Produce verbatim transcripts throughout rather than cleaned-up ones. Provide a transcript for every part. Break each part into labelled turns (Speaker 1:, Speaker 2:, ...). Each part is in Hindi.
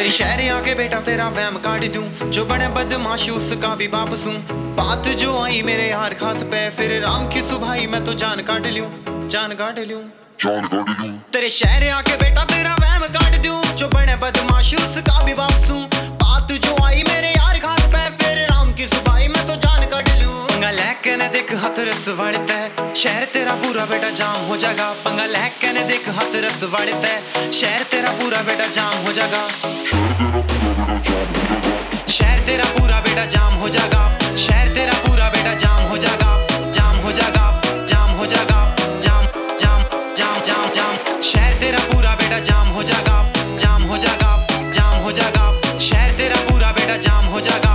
Speaker 1: तेरे शहर आके बेटा तेरा वहम काट दूं, जो बने बदमाश उसका भी वापस हूं। बात जो आई मेरे यार खास पे, फिर राम की सुभाई मैं तो जान काट लूं, जान काट लूं, जान काट लूं। तेरे शहर आके बेटा तेरा वहम काट दूं, जो बने बदमाश उसका भी वापस हूं। बात जो आई मेरे यार खास पे, फिर राम की सुभाई मैं तो जान काट लूं। पंगा लेके न देख हाथ रस वड़ता है, शहर तेरा पूरा बेटा जाम हो जाएगा। पंगा लेके न देख हाथ रस वड़ता है, शहर तेरा पूरा बेटा जाम हो जाएगा। शहर तेरा पूरा बेटा जाम हो जाएगा, शहर तेरा पूरा बेटा जाम हो जाएगा, जाम हो जाएगा, जाम हो जाएगा, जाम जाम जाम जाम जाम। शहर तेरा पूरा बेटा जाम हो जाएगा, जाम हो जाएगा, जाम हो जाएगा। शहर तेरा पूरा बेटा जाम हो जाएगा।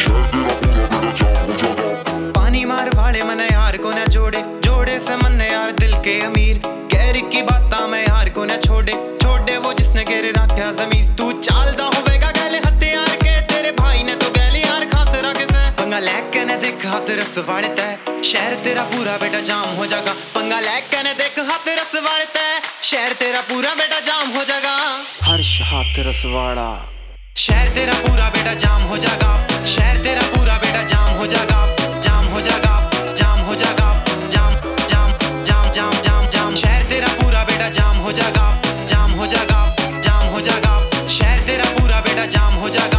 Speaker 1: पानी मार वाले मन यार को न जोड़े, जोड़े से मन यार दिल के अमीर। गैर की बाता मैं यार को न छोड़े, छोड़े वो जिसने घेरे रखा जमीन। तू चालदा होवेगा गले हथियार के, तेरे भाई ने तो गैले यार खास रखे से। पंगा लेके न देख हाथ रस वाड़ता है, शहर तेरा पूरा बेटा जाम हो जाएगा। पंगा लेके न देख हाथ रस वाड़ता है, शहर तेरा पूरा बेटा जाम हो जाएगा। हर्ष हाथ रस वाड़ा, शहर तेरा पूरा बेटा जाम हो जाएगा, शहर तेरा पूरा बेटा जाम हो जाएगा, जाम हो जाएगा, जाम हो जाएगा, जाम जाम जाम जाम जाम जाम। शहर तेरा पूरा बेटा जाम हो जाएगा, जाम हो जाएगा, जाम हो जाएगा। शहर तेरा पूरा बेटा जाम हो जाएगा।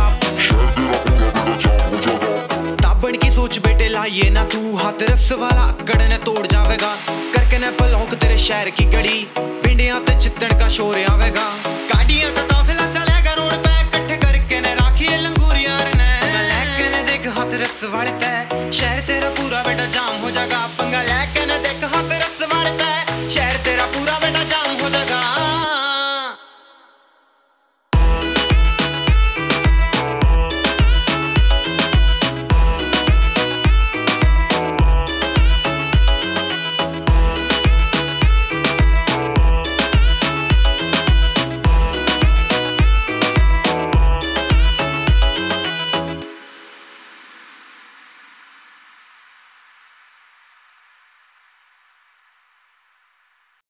Speaker 1: ताबड़ की सोच बेटे लाइए ना तू, हाथ रस वाला अकड़ ने तोड़ जावेगा। करके न पलौक तेरे शहर की गड़ी, पिंडियां ते चित्तन का शोर आवेगा। गाड़ियां का काफिला चलेगा रोड पे, इकट्ठे करके न राखिए लंगूरियार ने। लेके न देख हाथ रस वाड़ता है, शहर तेरा पूरा बेटा जाम हो जाएगा।